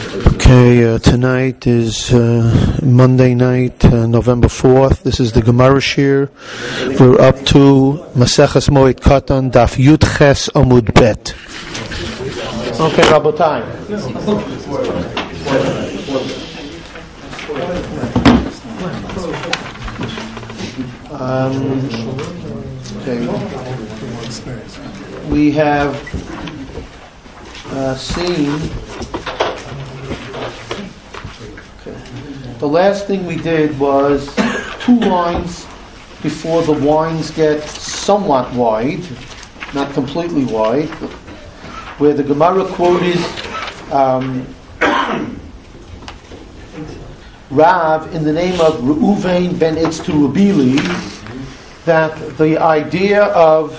Okay, tonight is Monday night, November 4th. This is the Gemara Shir. We're up to Maseches Moed Katan, Daf Yud Ches Amud Bet. Okay, Rabotai. Okay. We have seen. The last thing we did was 2 lines before the wines get somewhat wide, not completely wide, where the Gemara quoted Rav in the name of Reuven ben Itztu Rabili, that the idea of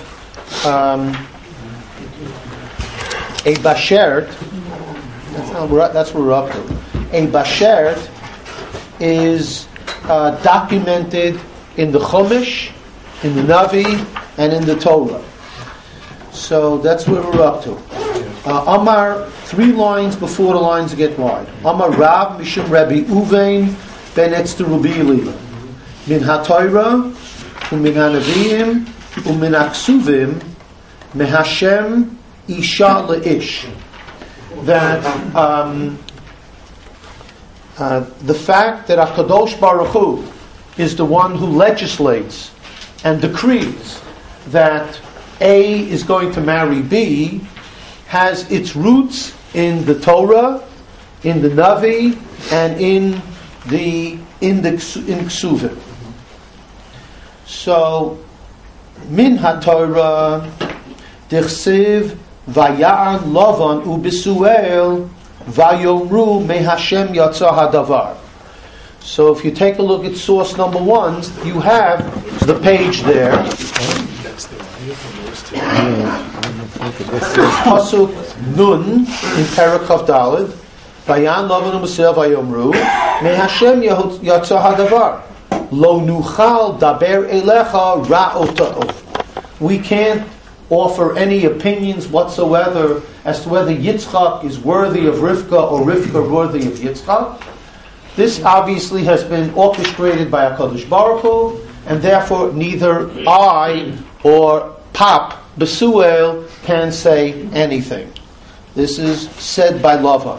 a bashert, that's what we're up to, a bashert is documented in the Chumash, in the Navi, and in the Torah. So that's where we're up to. Amar, 3 lines before the lines get wide. Amar Rav Mishum Rabbi Uvein ben Etzter Rubili min HaTorah u'min HaNaviim u'min HaKsuvim mehashem isha le'ish. That the fact that HaKadosh Baruch Hu is the one who legislates and decrees that A is going to marry B has its roots in the Torah, in the Navi, and in Ksuvim. So, min HaTorah dichsiv vaya'an Lavan u'Bisuel Vayomru mehashem yatsa hadavar. So if you take a look at source number 1, you have the page there. Pasuk Nun in Perikov Daled. Vayan Lavan u'Bisuel Vayomru mehashem yatsa hadavar. Lo nuchal daber elecha ra'ota'ov. We can't offer any opinions whatsoever as to whether Yitzchak is worthy of Rivka or Rivka worthy of Yitzchak. This obviously has been orchestrated by HaKadosh Baruch Hu, and therefore neither I or Pap Besuel can say anything. This is said by Lavan.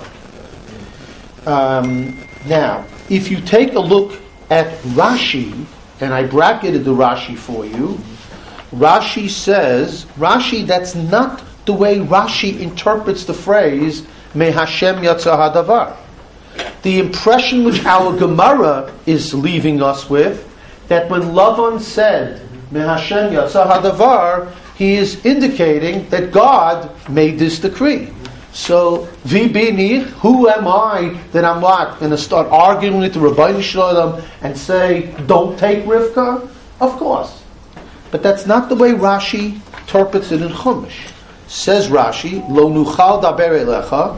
Now, if you take a look at Rashi, and I bracketed the Rashi for you, Rashi says, that's not the way Rashi interprets the phrase, Me Hashem Yatsa Hadavar. The impression which our Gemara is leaving us with, that when Lavan said, Me Hashem Yatsa Hadavar, he is indicating that God made this decree. So, Vibini, who am I that I'm what? Going to start arguing with the Rabbeinu Shalom and say, don't take Rivka? Of course. But that's not the way Rashi interprets it in Chumash. Says Rashi, Lo nuchal daber elecha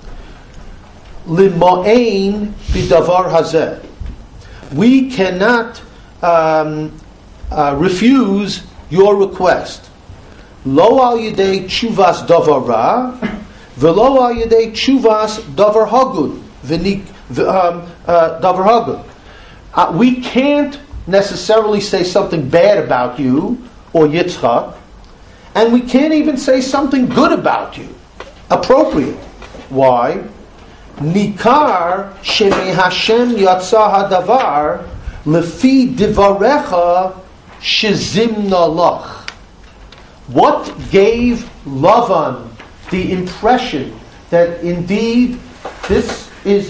limo'ein bidavar hazeh. We cannot refuse your request. Lo al yedei tshuvas davar ra, velo al yedei tshuvas davar hagun, davar hagun. We can't necessarily say something bad about you or Yitzchak, and we can't even say something good about you. Appropriate. Why? Nikar shemi Hashem yatsa hadavar lefi divarecha shezimna lach. What gave Lavan the impression that indeed this is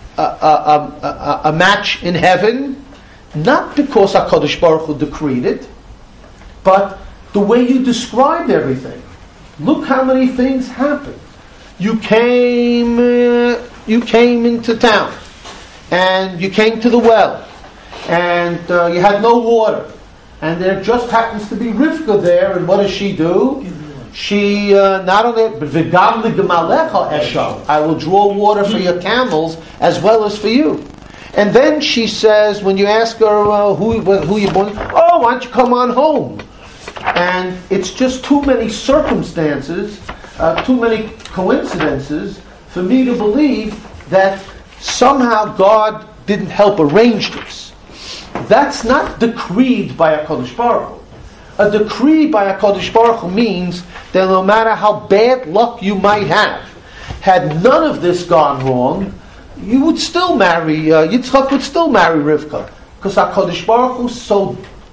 a match in heaven? Not because HaKadosh Baruch Hu decreed it, but the way you described everything. Look how many things happened. You came into town, and you came to the well, and you had no water, and there just happens to be Rivka there, and what does she do? She not only, but v'gam l'gemalecha eshal, I will draw water for your camels as well as for you. And then she says, when you ask her who you born, oh, why don't you come on home? And it's just too many circumstances, too many coincidences for me to believe that somehow God didn't help arrange this. That's not decreed by HaKadosh Baruch Hu. A decree by HaKadosh Baruch Hu means that no matter how bad luck you might have, had none of this gone wrong, you would still marry, Yitzchak would still marry Rivka. Because HaKadosh Baruch Hu so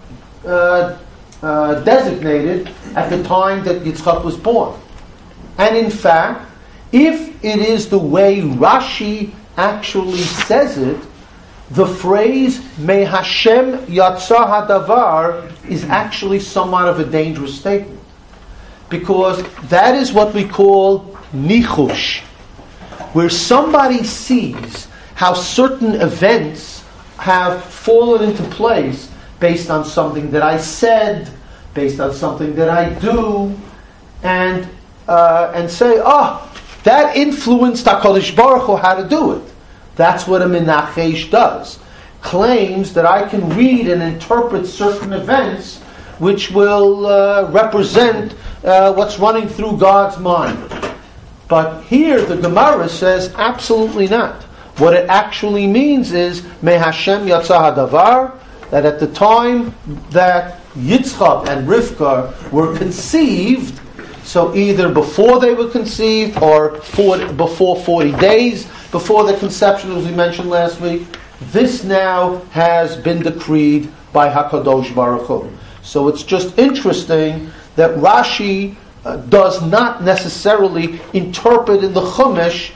designated at the time that Yitzchak was born. And in fact, if it is the way Rashi actually says it, the phrase "Me Hashem yatsa hadavar" is actually somewhat of a dangerous statement, because that is what we call nichush, where somebody sees how certain events have fallen into place based on something that I said, based on something that I do, and say, that influenced HaKadosh Baruch Hu how to do it. That's what a menachesh does. Claims that I can read and interpret certain events which will represent what's running through God's mind. But here the Gemara says absolutely not. What it actually means is, Me Hashem yatsa hadavar, that at the time that Yitzchak and Rivka were conceived, so either before they were conceived or before 40 days before the conception, as we mentioned last week, this now has been decreed by HaKadosh Baruch Hu. So it's just interesting that Rashi does not necessarily interpret in the Chumash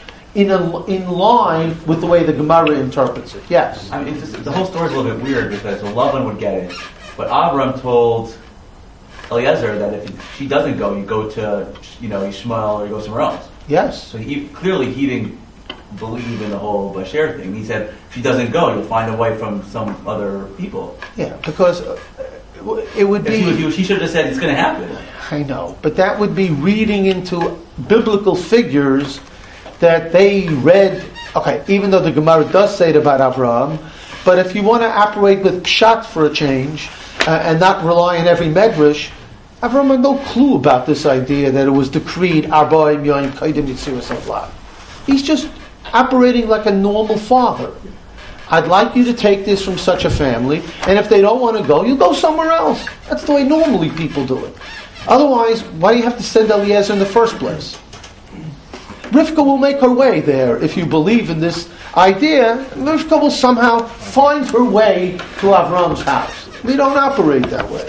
in line with the way the Gemara interprets it. Yes? I mean, the whole story is a little bit weird because Lavan would get it, but Avram told Eliezer that if she doesn't go, you go to Ishmael or you go somewhere else. Yes. So he didn't believe in the whole Bashir thing. He said, if she doesn't go, you'll find a wife from some other people. Yeah, because it would be... She should have said it's going to happen. I know, but that would be reading into biblical figures that they read... Okay, even though the Gemara does say it about Abraham, but if you want to operate with pshat for a change, and not rely on every medrash, Abraham had no clue about this idea that it was decreed, Arba'im Yoim Kaidim Yitziras Avlad. He's just operating like a normal father. I'd like you to take this from such a family, and if they don't want to go, you go somewhere else. That's the way normally people do it. Otherwise, why do you have to send Eliezer in the first place? Rivka will make her way there if you believe in this idea. Rivka will somehow find her way to Avram's house. We don't operate that way.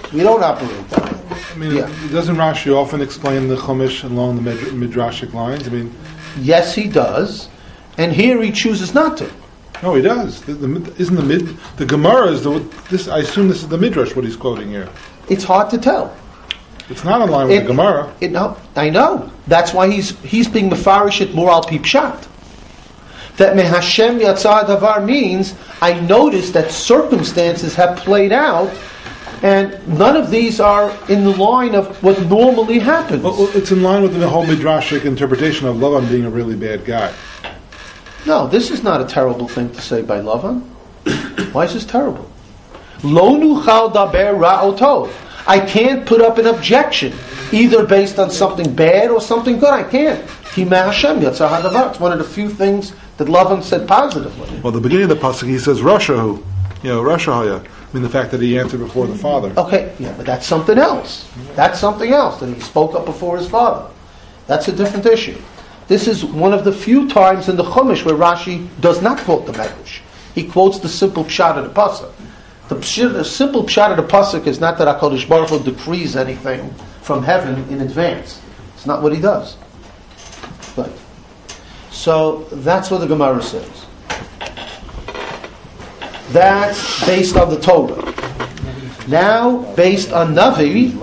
I mean, doesn't Rashi often explain the Chumash along the midrashic lines? I mean, yes, he does, and here he chooses not to. No, he does. The Gemara is this? I assume this is the midrash what he's quoting here. It's hard to tell. It's not in line with the Gemara. No, I know. That's why he's being mefarish it more al pi pshat. That Me Hashem yatsa davar means I notice that circumstances have played out, and none of these are in the line of what normally happens. Well, it's in line with the whole midrashic interpretation of Lavan being a really bad guy. No, this is not a terrible thing to say by Lavan. Why is this terrible? Lo nuchal daber ra'otov. I can't put up an objection, either based on something bad or something good. I can't. Ki Me Hashem yatsa hadavar. It's one of the few things that Lavan said positively. Well, the beginning of the pasuk he says Rashahu, Rashahaya. I mean, the fact that he answered before the father. Okay, yeah, but that's something else. That's something else, that he spoke up before his father. That's a different issue. This is one of the few times in the Chumash where Rashi does not quote the Medrash. He quotes the simple pshat of the pasuk. The simple pshat of the pasuk is not that HaKadosh Baruch Hu decrees anything from heaven in advance. It's not what he does. But so that's what the Gemara says. That's based on the Torah. Now, based on Navi,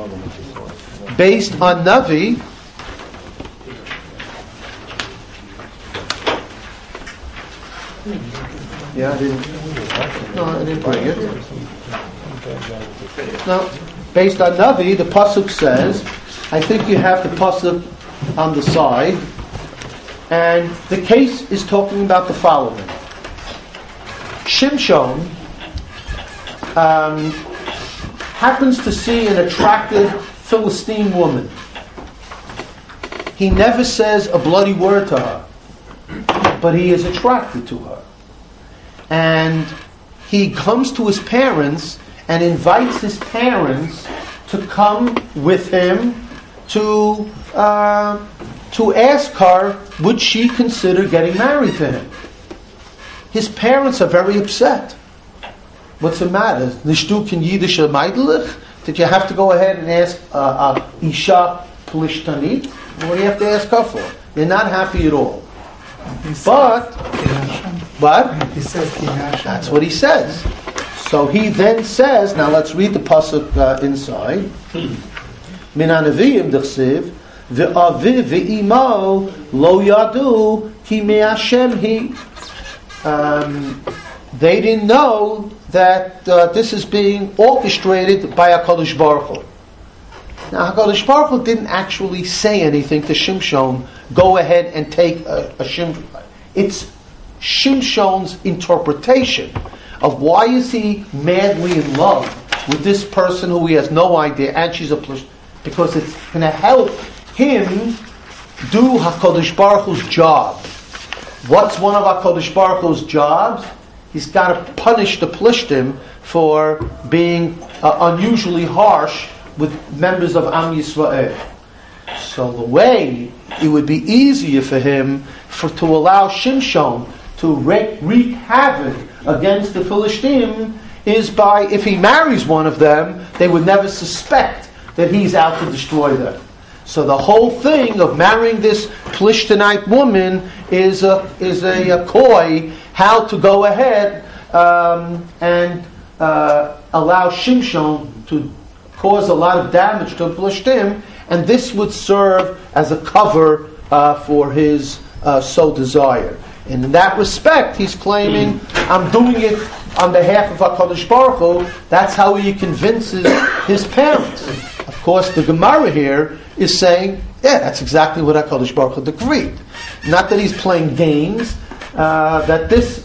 yeah, I didn't bring it. No, based on Navi, the pasuk says, I think you have the pasuk on the side, and the case is talking about the following. Shimshon happens to see an attractive Philistine woman. He never says a bloody word to her. but he is attracted to her. And he comes to his parents and invites his parents to come with him to ask her, would she consider getting married to him? His parents are very upset. What's the matter? Nishtukin Yiddish Meidlich? Did you have to go ahead and ask Isha Plishtanit? What do you have to ask her for? They're not happy at all. But, what? He says, that's what he says. So he then says, now let's read the pasuk inside. Min hanaviyim d'chsiv ve'aviv ve'imo lo yadu ki me'Hashem hi. They didn't know that this is being orchestrated by HaKadosh Baruch Hu. Now HaKadosh Baruch Hu didn't actually say anything to Shimshon, go ahead and take a Shimshon. It's Shimshon's interpretation of why is he madly in love with this person who he has no idea, and she's a plush, because it's going to help him do HaKadosh Baruch Hu's job. What's one of HaKadosh Baruch Hu's jobs? He's got to punish the Plishtim for being unusually harsh with members of Am Yisrael. So the way it would be easier for him to allow Shimshon to wreak havoc against the Philistines is by, if he marries one of them, they would never suspect that he's out to destroy them. So the whole thing of marrying this Plishtinite woman is a coy how to go ahead and allow Shimshon to cause a lot of damage to Plishtim, and this would serve as a cover for his so desire. And in that respect, he's claiming, I'm doing it on behalf of HaKadosh Baruch Hu. That's how he convinces his parents. Of course, the Gemara here is saying, yeah, that's exactly what HaKadosh Baruch Hu decreed. Not that he's playing games, that this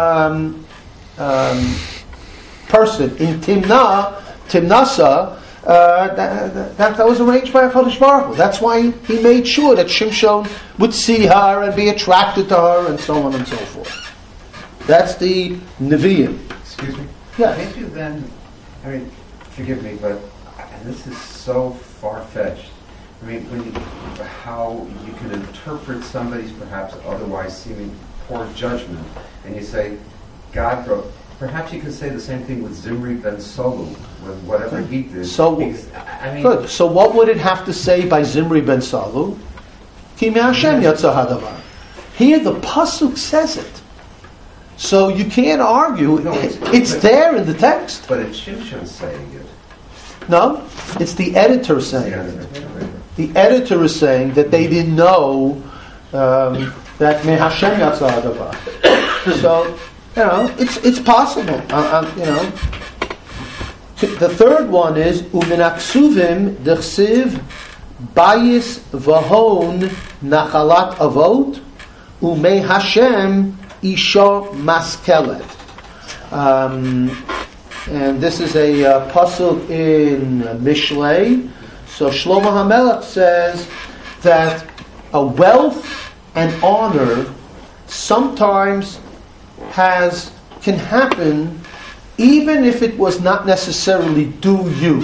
person in Timnasa, that was arranged by HaKadosh Baruch Hu. That's why he made sure that Shimshon would see her and be attracted to her and so on and so forth. That's the Nevi'im. Excuse me? Yes. Can't you then, I mean, forgive me, but this is so far-fetched. I mean, how you can interpret somebody's perhaps otherwise seeming poor judgment, and you say, God broke. Perhaps you could say the same thing with Zimri ben Solu, with whatever he did. So, good. So what would it have to say by Zimri ben Solu? Ki me'Hashem yatsa hadavar. Here the pasuk says it. So you can't argue. No, it's there in the text. But it's Shimshon saying it. No, it's the editor saying it. The editor is saying that they didn't know that me'Hashem yatsa hadavar. So, it's possible. The third one is umin aksuvim dechsiv bayis vahon nachalat avot umei Hashem isha maskelet. And this is a pasuk in Mishlei. So Shlomo HaMelech says that a wealth and honor sometimes can happen even if it was not necessarily due you.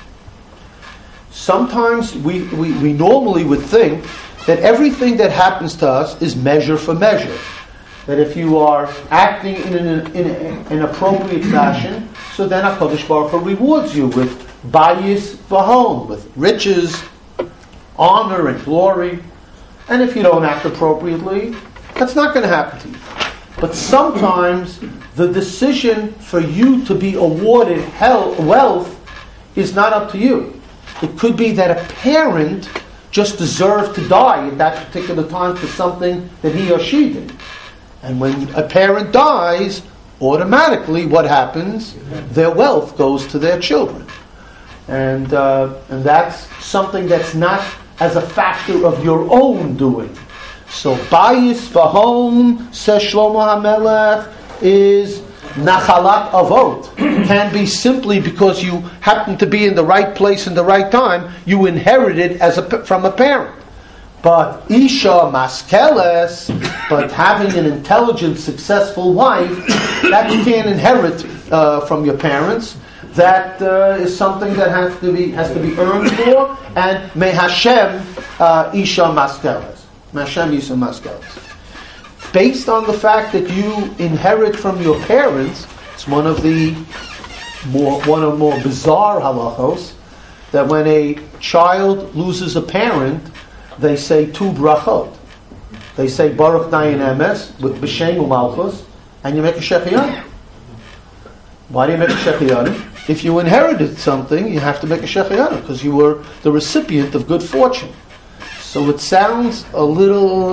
Sometimes we normally would think that everything that happens to us is measure for measure. That if you are acting in an appropriate fashion, so then HaKadosh Baruch Hu rewards you with bayis v'hon, with riches, honor and glory. And if you don't act appropriately, that's not going to happen to you. But sometimes the decision for you to be awarded wealth is not up to you. It could be that a parent just deserved to die at that particular time for something that he or she did. And when a parent dies, automatically what happens? Their wealth goes to their children. And that's something that's not as a factor of your own doing. So bayis v'hon, says Shlomo HaMelech, is nachalat avot. It can be simply because you happen to be in the right place in the right time. You inherit it from a parent. But Isha Maskeles, but having an intelligent, successful wife, that you can't inherit from your parents. That is something that has to be earned for. And Me Hashem Isha Maskeles. Me Hashem Isha Maskeles. Based on the fact that you inherit from your parents, it's one of the more bizarre halachos, that when a child loses a parent, they say two brachot. They say Baruch Dayan Emes with B'Shem U'Malchus, and you make a Shechianu. Why do you make a Shechianu? If you inherited something, you have to make a Shechianu because you were the recipient of good fortune. So it sounds a little,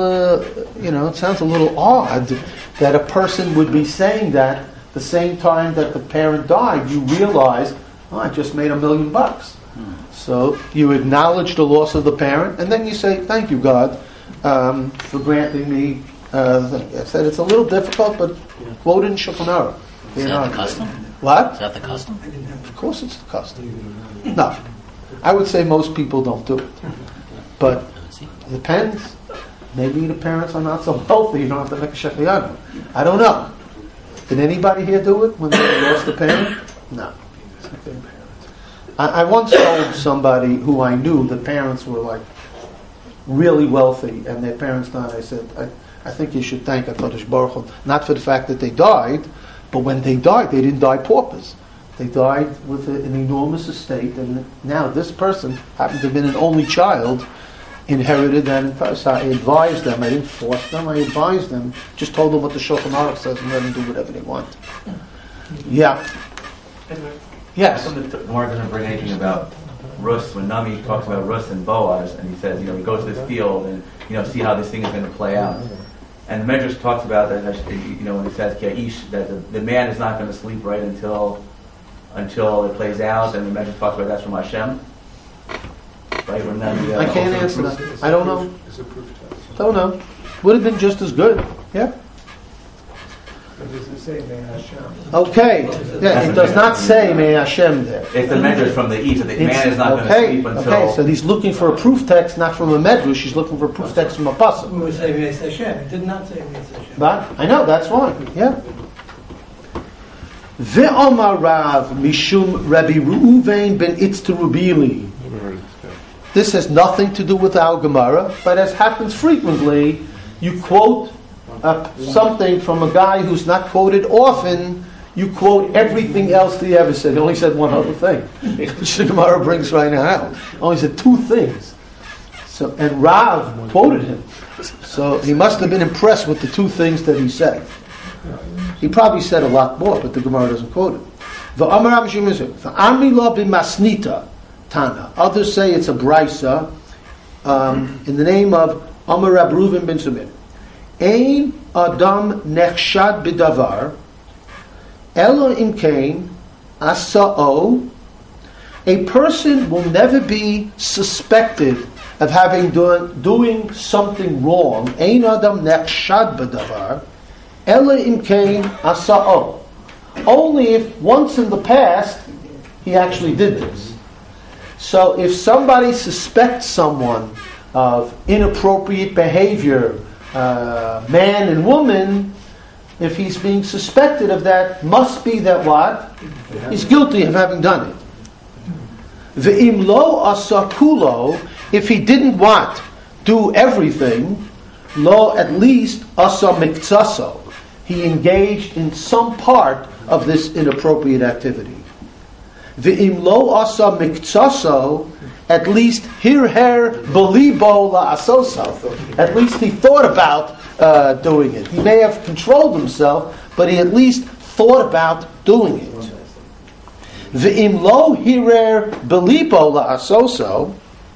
odd that a person would be saying that the same time that the parent died. You realize, I just made $1 million. So you acknowledge the loss of the parent, and then you say, "Thank you, God, for granting me." I said it's a little difficult, but quoted in Shulchan Aruch. Is that the custom? What? Is that the custom? Of course, it's the custom. No, I would say most people don't do it, but it depends. Maybe the parents are not so wealthy. You don't have to make a shechianu. I don't know. Did anybody here do it when they lost a parent? No. I once told somebody who I knew the parents were like really wealthy and their parents died. I said, I think you should thank HaKadosh Baruch Hu, not for the fact that they died, but when they died, they didn't die paupers. They died with an enormous estate, and now this person happened to have been an only child, inherited that. So I advised them. I didn't force them. I advised them. Just told them what the Shulchan Aruch says and let them do whatever they want. Yeah. Yes. Mark doesn't bring anything about Rus. When Nami talks about Rus and Boaz, and he says, he goes to this field and see how this thing is going to play out. And the Medrash talks about that, when it says Kaish, that the man is not going to sleep right until it plays out. And the Medrash talks about that's from Hashem. Right? When Nami, I can't answer that. I don't know. Don't know. Would have been just as good. Yeah. Does it say May Hashem? Okay. Yeah, it does not say May Hashem there. It's the Medrash from the East. The man is not going to sleep until... Okay, so he's looking for a proof text, not from a Medrash. He's looking for a proof text from a pasuk. We would say May Hashem. It did not say May Hashem. But I know, that's why. Yeah. Ve'omar Rav Mishum Rabbi Reuven ben Itzterubili. This has nothing to do with our Gemara, but as happens frequently, you quote something from a guy who's not quoted often, you quote everything else that he ever said. He only said one other thing, which the Gemara brings right now. He only said two things. So, and Rav quoted him. So he must have been impressed with the two things that he said. He probably said a lot more, but the Gemara doesn't quote it. Others say it's a brisa in the name of Amar Rab Reuven ben Sumir. Ein Adam nechshad b'davar elo imkein asa'o. A person will never be suspected of having doing something wrong. Ein Adam nechshad b'davar elo imkein asa'o. Only if once in the past he actually did this. So if somebody suspects someone of inappropriate behavior, man and woman, if he's being suspected of that, must be that what? He's guilty of having done it. Ve'im lo asa kulo, if he didn't what? Do everything, lo at least asa miktaso. He engaged in some part of this inappropriate activity. Ve'im lo asa miktaso, at least hirher belibo la'asoso. At least he thought about doing it. He may have controlled himself, but he at least thought about doing it. Ve'im lo hirer belibo la'asoso.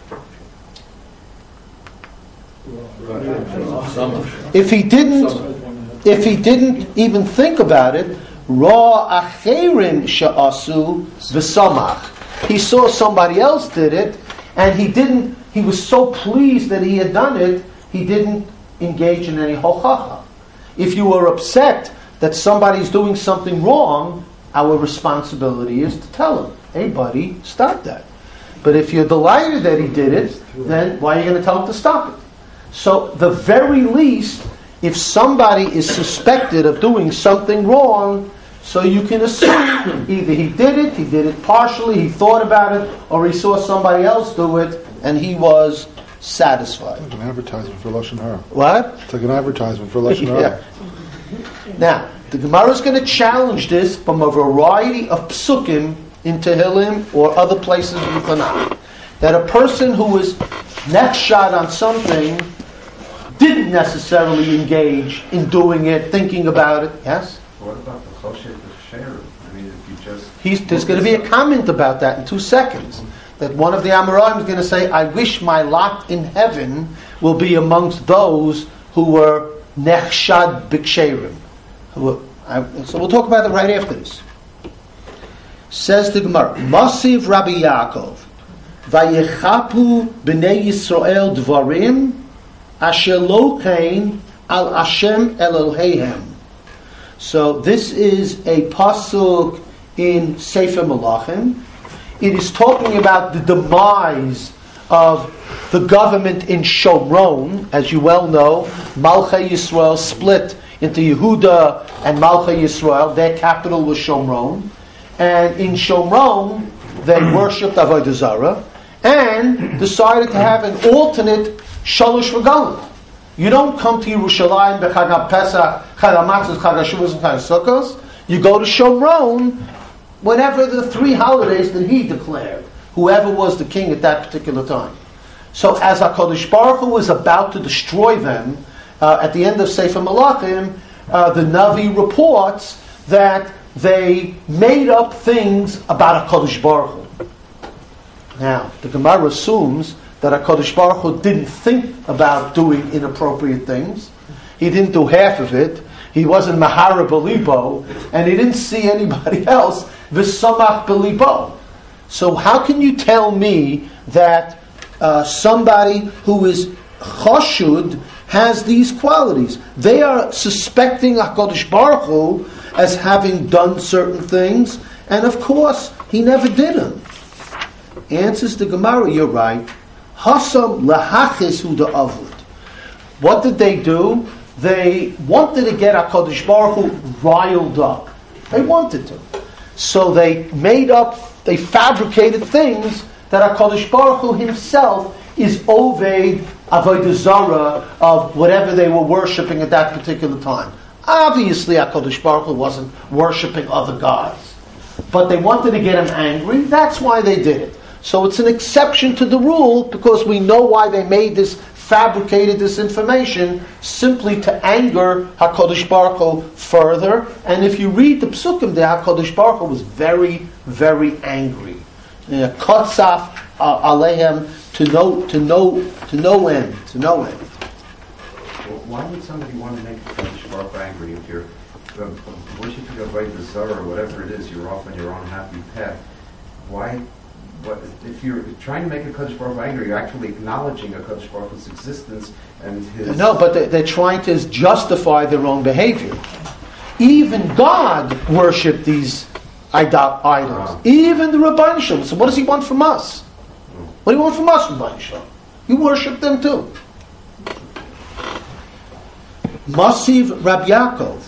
If he didn't even think about it, ra acherim sha'asu v'samach. He saw somebody else did it, and he was so pleased that he had done it, he didn't engage in any hochacha. If you are upset that somebody's doing something wrong, our responsibility is to tell him, hey buddy, stop that. But if you're delighted that he did it, then why are you going to tell him to stop it? So the very least, if somebody is suspected of doing something wrong, so you can assume either he did it partially, he thought about it, or he saw somebody else do it, and he was satisfied. It's like an advertisement for Lashon Hara. What? It's like an advertisement for Lashon Hara. Yeah. Now, the Gemara is going to challenge this from a variety of psukim in Tehillim or other places in Tanakh. That a person who was nechshad on something didn't necessarily engage in doing it, thinking about it. Yes? What about the choshet b'sherim? I mean, if you just... There's going to be a comment about that in 2 seconds. That one of the Amoraim is going to say, I wish my lot in heaven will be amongst those who were nechshad b'ksherim. So we'll talk about it right after this. Says the Gemara, Masiv Rabbi Yaakov, Vayechapu b'nei Yisrael dvarim, asher lo kain al Hashem Eloheihem. So this is a pasuk in Sefer Malachim. It is talking about the demise of the government in Shomron. As you well know, Malchei Yisrael split into Yehuda and Malchei Yisrael. Their capital was Shomron. And in Shomron, they worshipped Avodah Zarah and decided to have an alternate Shalosh Regalim. You don't come to Yerushalayim b'Chag HaPesach, Chag HaMatzos, Chag HaShavuos, and Chag HaSukkos. You go to Shomron whenever the 3 holidays that he declared, whoever was the king at that particular time. So as HaKadosh Baruch Hu was about to destroy them, at the end of Sefer Malachim, the Navi reports that they made up things about HaKadosh Baruch Hu. Now, the Gemara assumes that HaKadosh Baruch Hu didn't think about doing inappropriate things. He didn't do half of it. He wasn't Mahara Belibo, and he didn't see anybody else V'samach Belibo. So how can you tell me that somebody who is chashud has these qualities? They are suspecting HaKadosh Baruch Hu as having done certain things, and of course, he never did them. Answers the Gemara, you're right. Hasam lahachis hu da'avud. What did they do? They wanted to get HaKadosh Baruch Hu riled up. They wanted to. So they fabricated things that HaKadosh Baruch Hu himself is Oved Avodah Zarah of whatever they were worshipping at that particular time. Obviously, HaKadosh Baruch Hu wasn't worshipping other gods. But they wanted to get him angry. That's why they did it. So it's an exception to the rule because we know why they fabricated this information simply to anger HaKadosh Baruch Hu further. And if you read the Psukim there, HaKadosh Baruch Hu was very, very angry. Kotzaf Alehem to no end. Well, why would somebody want to make HaKadosh Baruch Hu angry if you're worshiping Avodah Zarah or whatever it is, you're off on your own happy path? Why? If you're trying to make HaKadosh Baruch Hu angry, you're actually acknowledging HaKadosh Baruch Hu's existence and his... No, but they're trying to justify their own behavior. Even God worshipped these idols. Even the Rabban Shalom. So what does he want from us? What do you want from us, Rabban Shalom? You worship them too. Masiv Rab Yaakov.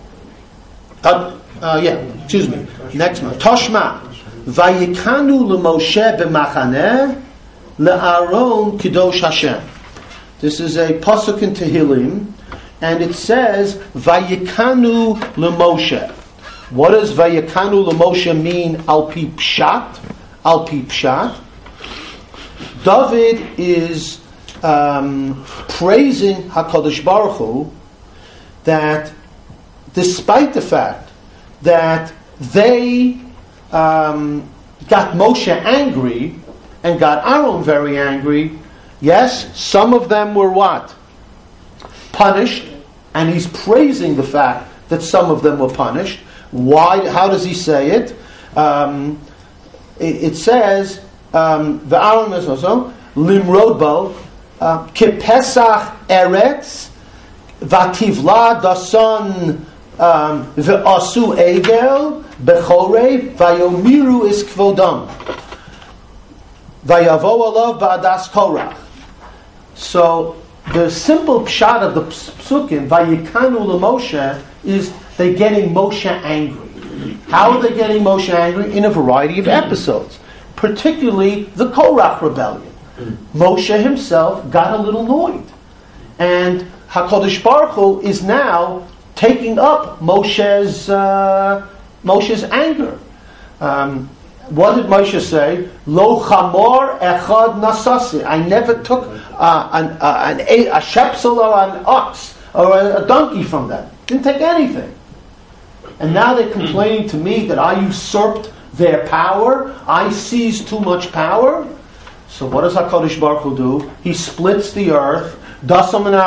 Next one. Toshma. Vayikanu leMoshe b'machaneh le'Aaron Kedosh Hashem. This is a pasuk in Tehillim, and it says Vayikanu leMoshe. What does Vayikanu leMoshe mean? Al pi pshat. Al pi pshat. David is praising HaKadosh Baruch Hu that despite the fact that they got Moshe angry and got Aaron very angry, yes, some of them were what? Punished, and he's praising the fact that some of them were punished. Why? How does he say it? It says, the Aaron is also, Limrodbo, Kepesach Eretz, Vativla Dason Ve'asu Egel, Bechore Vayomiru is Kvodam Vayavo Alav Ba'adas Korach. So the simple pshat of the psukim, Vayikanu l'Moshe, is they're getting Moshe angry. How are they getting Moshe angry? In a variety of episodes, particularly the Korach rebellion. Moshe himself got a little annoyed, and HaKadosh Baruch Hu is now taking up Moshe's anger. What did Moshe say? Lo chamor echad nasasi. I never took a shepsel or an ox or a donkey from them. Didn't take anything. And now they're complaining to me that I usurped their power. I seized too much power. So what does HaKadosh Baruch Hu do? He splits the earth. Dasam and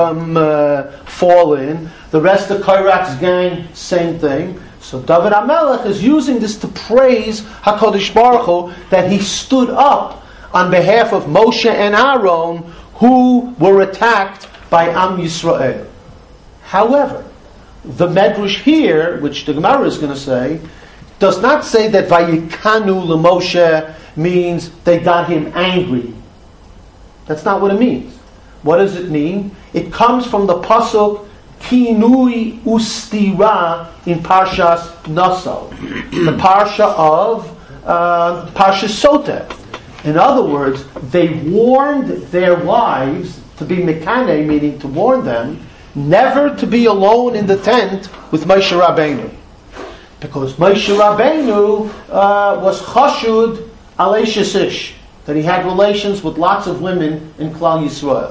Aviram fall in. The rest of Korach's gang, same thing. So David HaMelech is using this to praise HaKadosh Baruch Hu that he stood up on behalf of Moshe and Aaron, who were attacked by Am Yisrael. However, the Medrash here, which the Gemara is going to say, does not say that Vayikanu l'Moshe means they got him angry. That's not what it means. What does it mean? It comes from the pasuk Kinui Ustira in Parshas Naso, the parsha of Parshas Soteh. In other words, they warned their wives to be mekane, meaning to warn them, never to be alone in the tent with Moshe Rabbeinu. Because Moshe Rabbeinu was chashud alei shesish, that he had relations with lots of women in Klal Yisrael.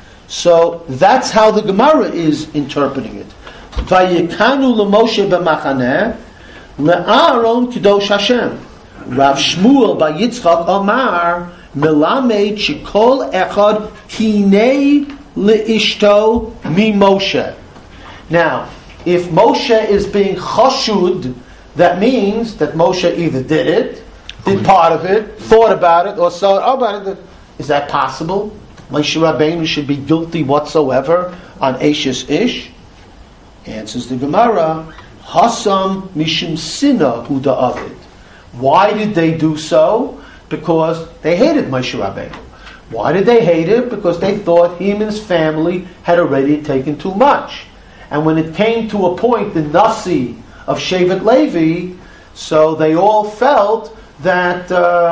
So that's how the Gemara is interpreting it. Vayikanu l'Moshe b'machaneh le'Aaron kadosh Hashem. Rav Shmuel bar Yitzchak Amar melamed shekol echad kinei le'ishto mi Moshe. Now, if Moshe is being chashud, that means that Moshe either did it, did part of it, thought about it, or saw about it. Is that possible? Moshe Rabbeinu should be guilty whatsoever on Eshes Ish? Answers the Gemara, Hasam Mishum Sina Hu Da'avid. Why did they do so? Because they hated Moshe Rabbeinu. Why did they hate him? Because they thought he and his family had already taken too much. And when it came to a point, the Nasi of Shevet Levi, so they all felt that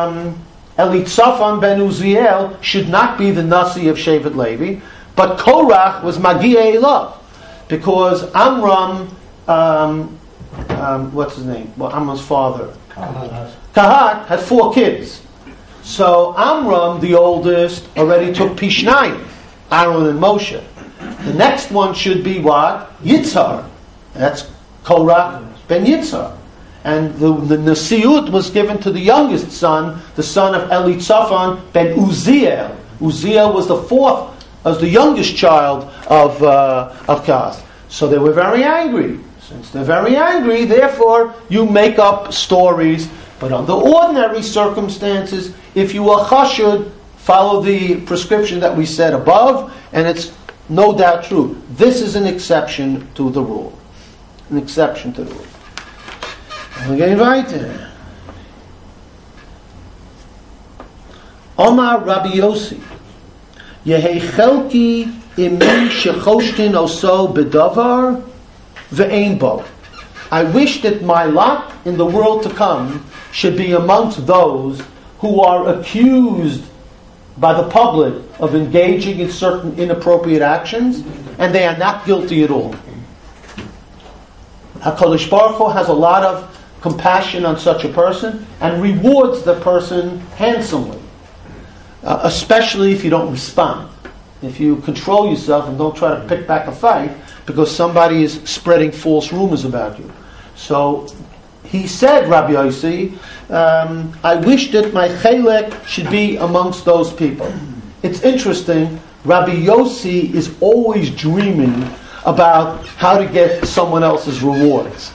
Elitzaphan ben Uziel should not be the Nasi of Shevet Levi, but Korach was Magi'eh Elav, because Amram, what's his name? Well, Amram's father, Kahat, had 4 kids. So Amram, the oldest, already took Pishnayim, Aaron and Moshe. The next one should be what? Yitzhar. That's Korach ben Yitzhar. And the Nasiut was given to the youngest son, the son of Elitzaphan ben Uziel. Uziel was the 4th, as the youngest child of Kahath. So they were very angry. Since they're very angry, therefore you make up stories. But under ordinary circumstances, if you are chashud, follow the prescription that we said above, and it's no doubt true. This is an exception to the rule. An exception to the rule. We gehen weiter. Omar Rabbi Yossi, Yehei chelki imi shechoshtin oso bedavar ve'ein bo. I wish that my lot in the world to come should be amongst those who are accused by the public of engaging in certain inappropriate actions, and they are not guilty at all. HaKadosh Baruch Hu has a lot of compassion on such a person and rewards the person handsomely, especially if you don't respond. If you control yourself and don't try to pick back a fight because somebody is spreading false rumors about you. So he said, Rabbi Yossi, I wish that my chelek should be amongst those people. It's interesting, Rabbi Yossi is always dreaming about how to get someone else's rewards.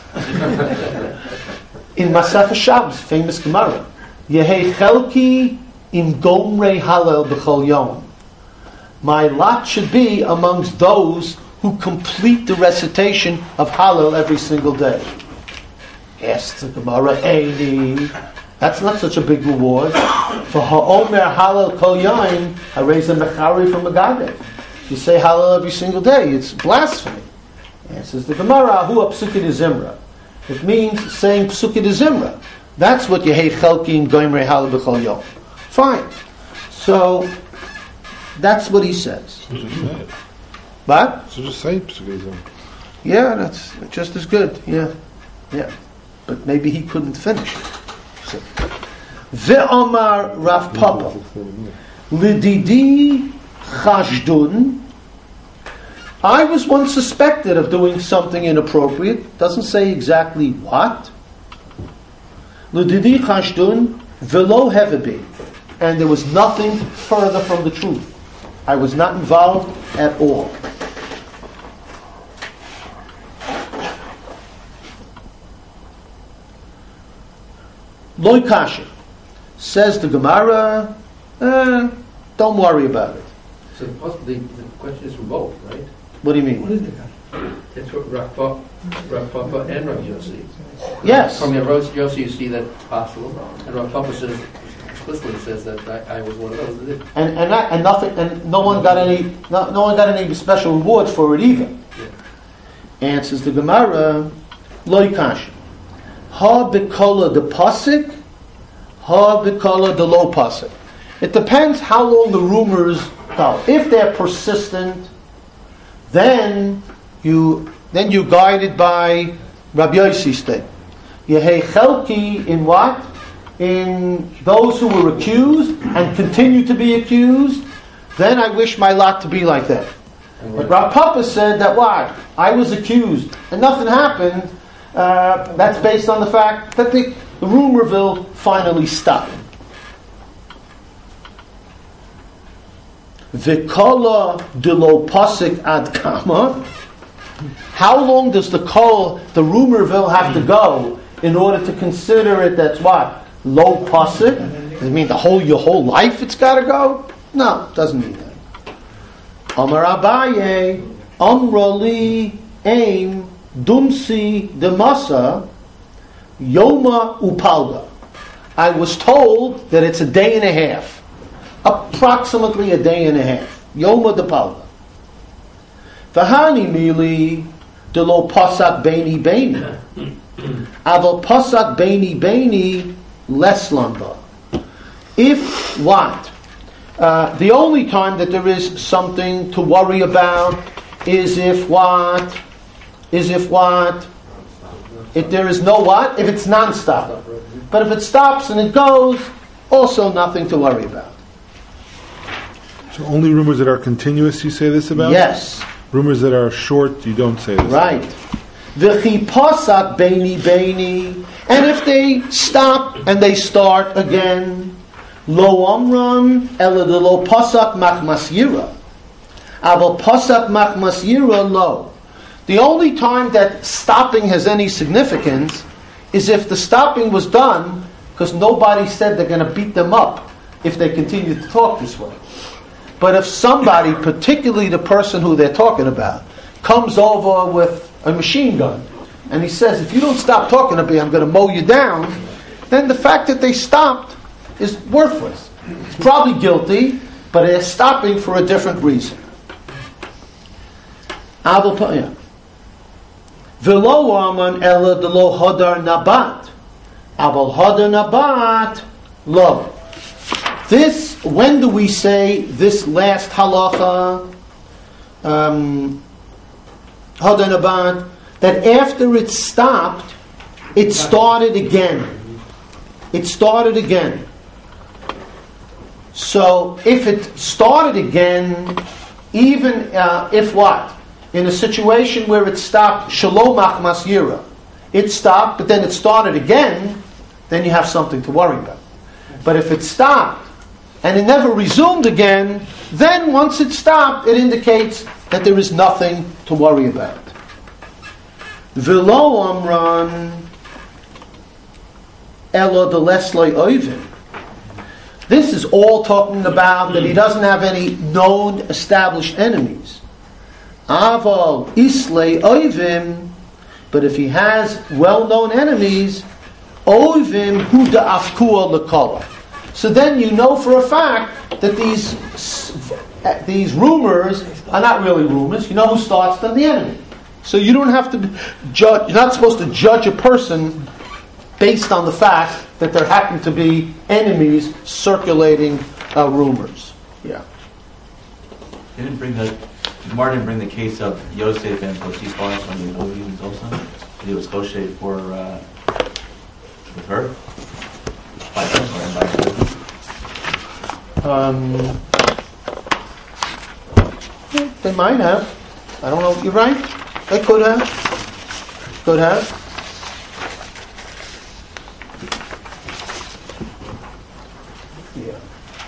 In Masech Shabbos, famous Gemara, Yehei chelki im gomrei halel b'chol yom. My lot should be amongst those who complete the recitation of Hallel every single day. Yes, the Gemara, Eini. That's not such a big reward. For ha'omer Hallel kol yain, I raise a mechari from a gadeh. If you say Hallel every single day, it's blasphemy. And it says the Gemara, Hu Psukei de Zimra. It means saying Psukei de Zimra. That's what Yehei Chelki and Goimrei Hallel B'chol Yom. Fine. So that's what he says. So just say it. But So just say Psukei Zimra. yeah, that's just as good. Yeah. But maybe he couldn't finish it. So, Ve'omar Rav Papa Lididi Chashdun. I was once suspected of doing something inappropriate. Doesn't say exactly what. Lididi Chashdun Velo Hevebi. And there was nothing further from the truth. I was not involved at all. Loi kasha. Says the Gemara, don't worry about it. So possibly the question is from both, right? What do you What mean? is the kasha? It's what Rav Papa and Rav Yossi. Yes. From Rav Yossi you see that it's possible, and Rav Papa says, explicitly says that I was one of those that did. And nothing, and no one got any special rewards for it either. Yeah. Answers the Gemara, Loi kasha. Ha b'kola the pasik, ha b'kola the low pasik. It depends how long the rumors go. If they're persistent, then you're guided by Rabbi Yossi's statement. Yehei chelki in what? In those who were accused and continue to be accused. Then I wish my lot to be like that. But Rav Papa said that what? I was accused and nothing happened. That's based on the fact that the rumorville finally stopped. V'kola de lo pasik ad kama. How long does the rumorville have to go in order to consider it that's what? Low pasik? Does it mean your whole life it's got to go? No, it doesn't mean that. Amar Abaye, Amrali, Aim, Dumsi, Demasa, Yoma Upalga. I was told that it's a day and a half. Approximately a day and a half. Yoma Depalga. Vahani mili de lo pasak beini beini. Aval pasak beini beini less lamba. If what? The only time that there is something to worry about is if what? If there is no what? If it's non-stop. But if it stops and it goes, also nothing to worry about. So only rumors that are continuous you say this about? Yes. Rumors that are short you don't say this Right. V'chi pasak beini beini. And if they stop and they start again, lo amran ela de lo pasak machmas yira. Aval pasak machmas yira lo. The only time that stopping has any significance is if the stopping was done because nobody said they're going to beat them up if they continue to talk this way. But if somebody, particularly the person who they're talking about, comes over with a machine gun and he says, if you don't stop talking to me, I'm going to mow you down, then the fact that they stopped is worthless. It's probably guilty, but they're stopping for a different reason. V'lo aman ela de lo hadar nabat. Aval hadar nabat lo. This, when do we say this last halacha, hadar nabat, that after it stopped, it started again. It started again. So if it started again, even if what? In a situation where it stopped, shalom machmas yira, it stopped, but then it started again, then you have something to worry about. But if it stopped and it never resumed again, then once it stopped, it indicates that there is nothing to worry about. V'lo amran elo de lesloi oivim. This is all talking about that he doesn't have any known established enemies. Aval islay oivim, but if he has well-known enemies, oivim hu da'afkua lekala. So then you know for a fact that these these rumors are not really rumors. You know who starts them? The enemy. So you don't have to judge. You're not supposed to judge a person based on the fact that there happen to be enemies circulating rumors. Yeah. Gemara didn't bring the case of Yosef and Potiphar when he was also. He was kosher for with her. By him or by her? They might have. I don't know. You're right. They could have. Could have. Yeah.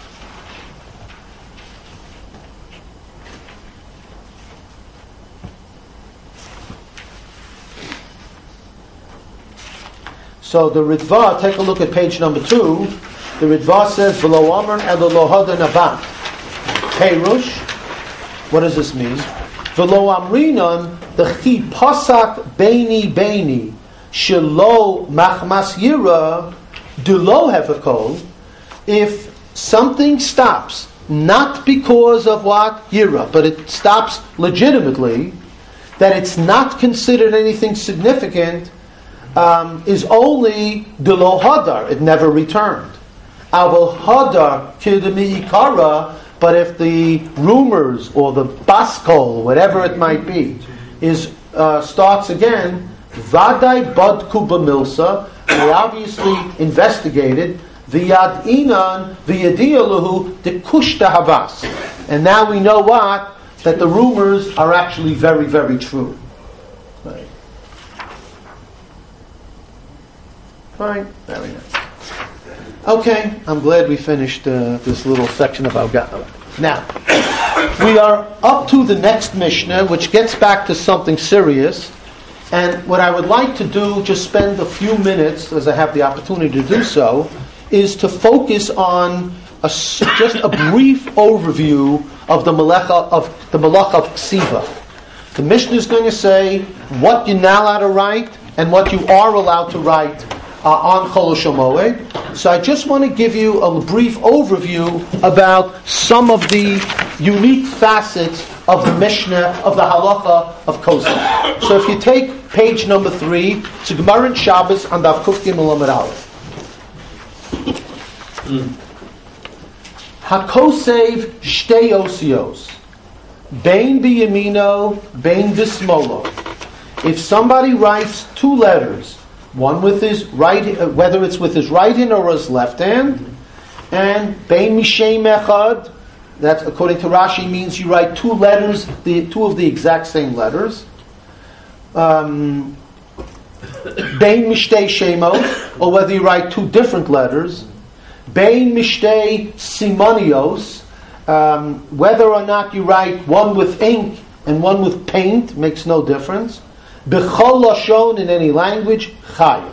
So the Ritva, take a look at page number 2. The Ritva says, "V'lo amar elo lo hadan abat." Perush. What does this mean? V'lo amrinon dechi pasak beini beini shelo machmas yira dulo hevakol. If something stops, not because of what yira, but it stops legitimately, that it's not considered anything significant, is only dulo hadar. It never returned. Aval hadar kidami ikara. But if the rumors or the baskol, whatever it might be, starts again, vaday badku b'milsa. They obviously investigated v'yad inan v'yadiyaluhu dekushta havas. And now we know what? That the rumors are actually very, very true. Right. Fine. Very nice. Okay, I'm glad we finished this little section about God. Now, we are up to the next Mishnah, which gets back to something serious. And what I would like to do, just spend a few minutes, as I have the opportunity to do so, is to focus on just a brief overview of the Malacha of Ksiva. The Mishnah is going to say what you're not allowed to write and what you are allowed to write on Chol Moed. So I just want to give you a brief overview about some of the unique facets of the Mishnah, of the Halacha of Kosef. So if you take page number 3, it's a Gemara in Shabbos on Daf Kuf Gimel Amud Aleph. Hakosev shtei osios, bein biyamino, bein bismolo. If somebody writes 2 letters, one with his right, whether it's with his right hand or his left hand, and bein mishem echad, that according to Rashi means you write 2 letters, 2 of the exact same letters. Bein mishtei shemot, or whether you write 2 different letters. Bein mishtei simonios, whether or not you write one with ink and one with paint makes no difference. B'chol lashon, in any language, chayav.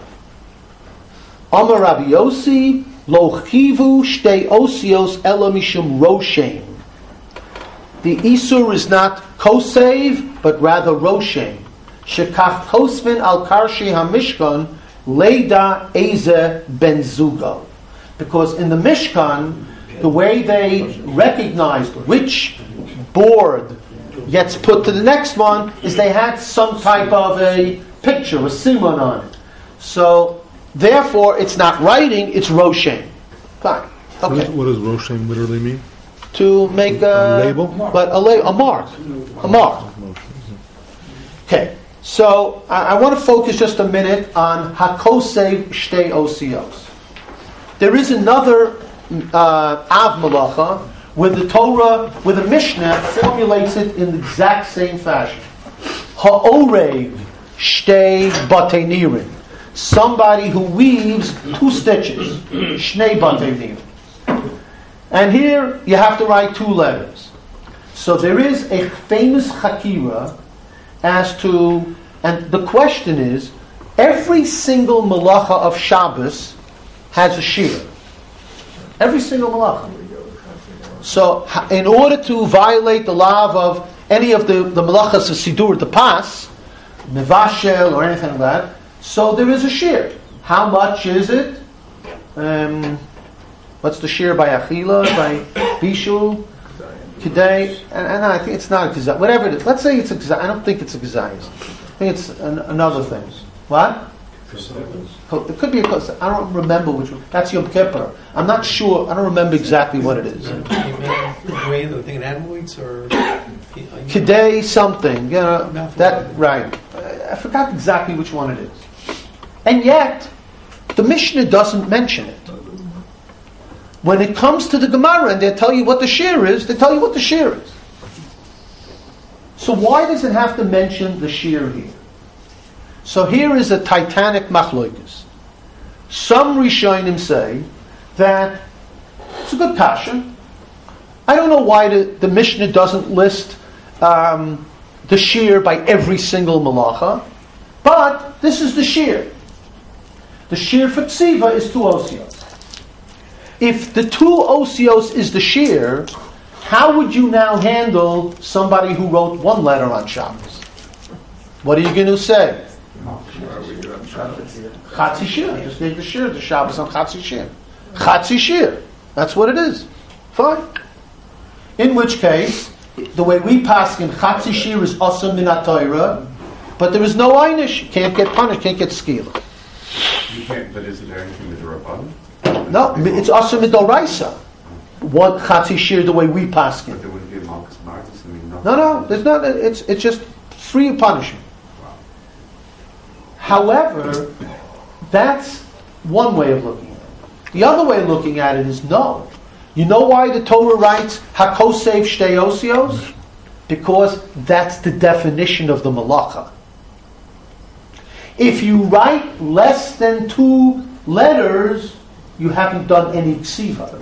Amar Rabbi Yossi, lo chivu shtei osios elo mishum roshem. The isur is not kosev, but rather roshem. Shekach tosvin al karshi hamishkan leida eze ben zugo. Because in the Mishkan, the way they recognized which board gets put to the next one is they had some type of a picture, a simon on it. So, therefore, it's not writing, it's roshem. Fine. Okay. What does roshem literally mean? To make a label? But a mark. A mark. Okay. So, I want to focus just a minute on hakosev shtei osios. There is another Av Malacha where the Torah, where the Mishnah formulates it in the exact same fashion. Ha'orev shtei batei nirin. Somebody who weaves 2 stitches. Shnei batei nirin. And here you have to write 2 letters. So there is a famous Chakira as to, and the question is, every single Malacha of Shabbos has a shear. Every single malacha. So, in order to violate the law of any of the malachas of Sidur, the pas, mevashel or anything like that, so there is a shear. How much is it? What's the shear by achila, by bishul? today, and I think it's not a gazayas. Whatever it is, let's say it's a gazayas. I don't think it's a gazayas. I think it's another thing. What? It could be a cause. I don't remember which one. That's Yom Kippur. I'm not sure. I don't remember exactly what it is. Way the thing in animal eats or Today something. That right. I forgot exactly which one it is. And yet, the Mishnah doesn't mention it. When it comes to the Gemara and they tell you what the shear is, they tell you what the shear is. So why does it have to mention the shear here? So here is a titanic machloikus. Some Rishonim say that it's a good kasha. I don't know why the Mishnah doesn't list the shear by every single malacha, but this is the shear. The shear for ksiva is 2 osios. If the 2 osios is the shear, how would you now handle somebody who wrote 1 letter on Shabbos? What are you going to say? Chatzi shir. Just take the shir, the Shabbos on Chatzi shir. Chatzi shir. That's what it is. Fine. In which case, the way we paskin, Chatzi shir is asam min ha-Torah, but there is no einish. You can't get punished, can't get skila. You can't, but isn't there anything with the Rabbanan? No, it's asam midoraisa. One Chatzi shir the way we paskin. But there wouldn't be a Malchus Marcus, I mean, No, there's not. It's just free of punishment. However, that's one way of looking at it. The other way of looking at it is no. You know why the Torah writes Hakosev Shtei Osios? Because that's the definition of the malacha. If you write less than 2 letters, you haven't done any ksiva.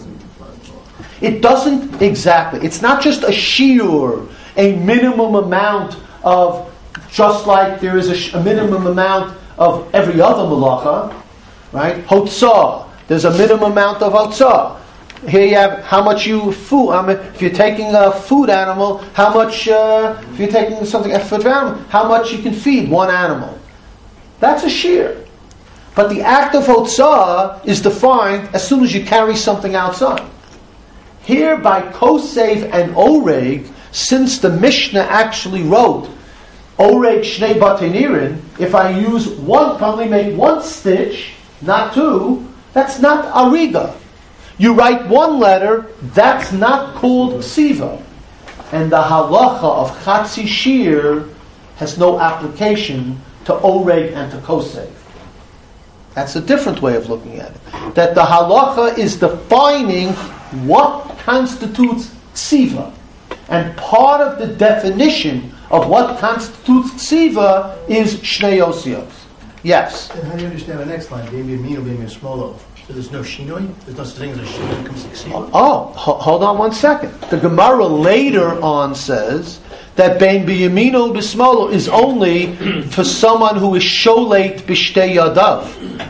It doesn't exactly. It's not just a shiur, a minimum amount of, just like there is a minimum amount of every other malacha, right? Hotzah. There's a minimum amount of hotzah. Here you have how much you food. If you're taking a food animal, how much? If you're taking something a food animal, how much you can feed one animal? That's a shear. But the act of hotzah is defined as soon as you carry something outside. Here by kosev and oreg, since the Mishnah actually wrote oreg shnei batenirin, if I use one, only make 1 stitch, not 2, that's not ariga. You write 1 letter, that's not called ksiva. And the halacha of chatzi shir has no application to oreg and to kosev. That's a different way of looking at it. That the halacha is defining what constitutes ksiva. And part of the definition of what constitutes ksiva is shnei osios. Yes? And how do you understand the next line? Being yamino, being smolo. So there's no shinoi? There's no such thing as a shinoi when it comes to ksiva? Hold on 1 second. The Gemara later on says that bein b'yamino b'smolo is only for someone who is sholeit b'shtei yadav.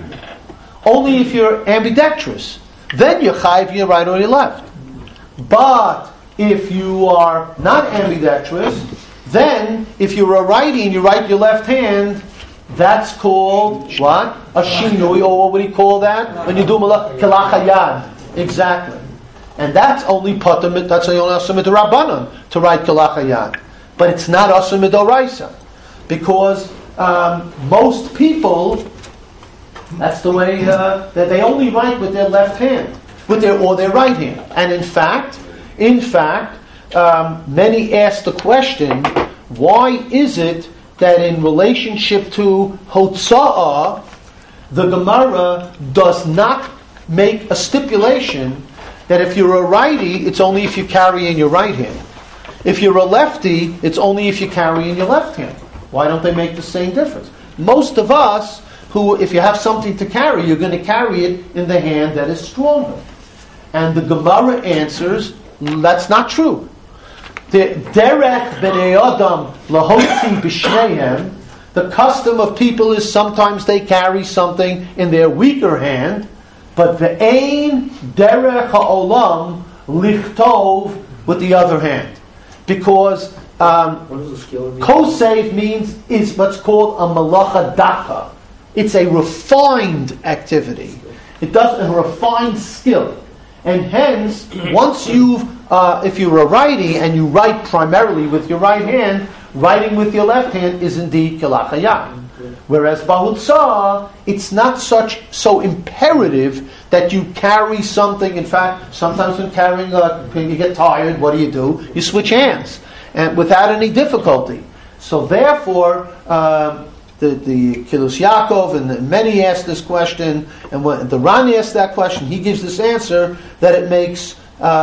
Only if you're ambidextrous. Then you're chayv your right or your left. But if you are not ambidextrous, then if you're a righty and you write your left hand, that's called what? A shinui, or what would he call that? When you do kelachayad. Exactly. And that's only patam, that's only asumid rabbanon to write kelachayad. But it's not asumid oraisa. Because most people, that's the way that they only write with their left hand, or their right hand. And in fact, many ask the question, why is it that in relationship to Hotza'ah, the Gemara does not make a stipulation that if you're a righty, it's only if you carry in your right hand. If you're a lefty, it's only if you carry in your left hand. Why don't they make the same difference? Most of us, who, if you have something to carry, you're going to carry it in the hand that is stronger. And the Gemara answers, that's not true. The derech b'nei adam lahotzi b'shneihem, the custom of people is sometimes they carry something in their weaker hand, but ve'ein derech ha'olam lichtov with the other hand. Because kosev is what's called a malacha dacha. It's a refined activity. It does a refined skill. And hence, once if you're a righty and you write primarily with your right hand, writing with your left hand is indeed kilach hayad. Whereas bahutza, it's not so imperative that you carry something. In fact, sometimes when carrying, when you get tired, what do? You switch hands, and without any difficulty. So therefore, the Kilus Yaakov and many asked this question, and when the Ran asked that question, he gives this answer that it makes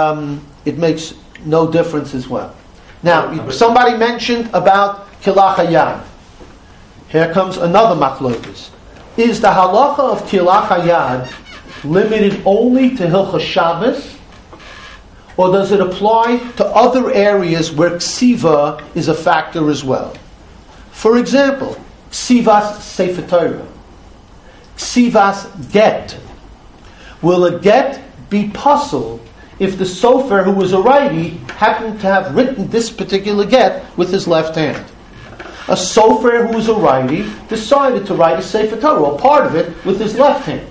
no difference as well. Now, somebody mentioned about kilach hayad. Here comes another machlokes. Is the halacha of kilach hayad limited only to Hilchos Shabbos, or does it apply to other areas where ksiva is a factor as well? For example, ksivas sefer Torah, ksivas get. Will a get be puzzled if the sofer who was a righty happened to have written this particular get with his left hand? A sofer who was a righty decided to write a sefer Torah, or part of it, with his left hand.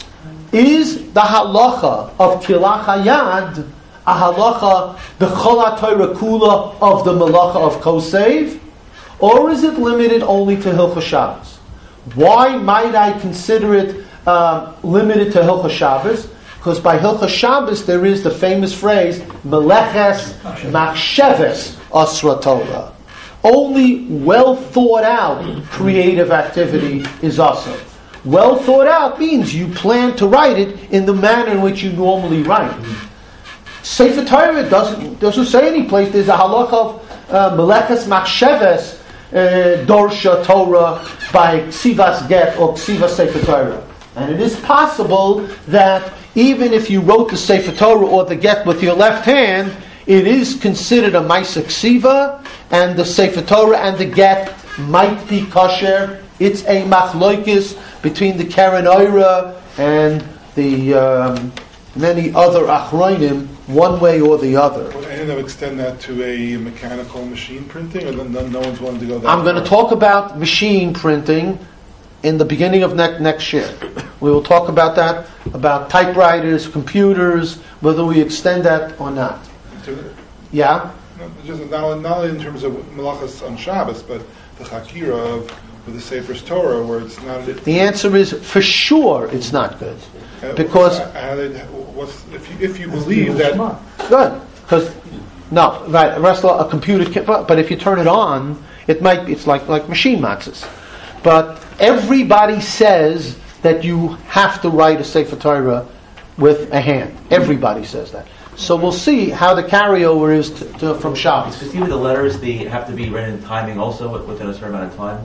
Is the halacha of kilach hayad a halacha the chol Torah kula of the malacha of kosev, or is it limited only to Hilchos Shabbos? Why might I consider it limited to Hilchos Shabbos? Because by Hilchos Shabbos there is the famous phrase meleches machsheves asra Torah. Only well thought out creative activity is awesome. Well thought out means you plan to write it in the manner in which you normally write. Sefer Torah doesn't say any place there's a halach of meleches machsheves dorsha Torah by ksivas get or ksivas sefer Torah. And it is possible that even if you wrote the sefer Torah or the get with your left hand, it is considered a ma'aseh ksiva, and the sefer Torah and the get might be kosher. It's a machlokes between the Keren Oira and the many other achronim, one way or the other. Would any of extend that to a mechanical machine printing, or no one's willing to go that I'm going to talk about machine printing in the beginning of next year. We will talk about that, about typewriters, computers, whether we extend that or not. Yeah? No, just not only in terms of malachas on Shabbos, but the chakira of with the Sefer's Torah, where it's not. The answer is for sure it's not good, because if you believe that good, because no, right, a computer can, but if you turn it on, it's like machine matzahs. But everybody says that you have to write a Sefer Torah with a hand. Everybody says that. So we'll see how the carryover is from Shabbos. To see with the letters, they have to be written in timing also within a certain amount of time.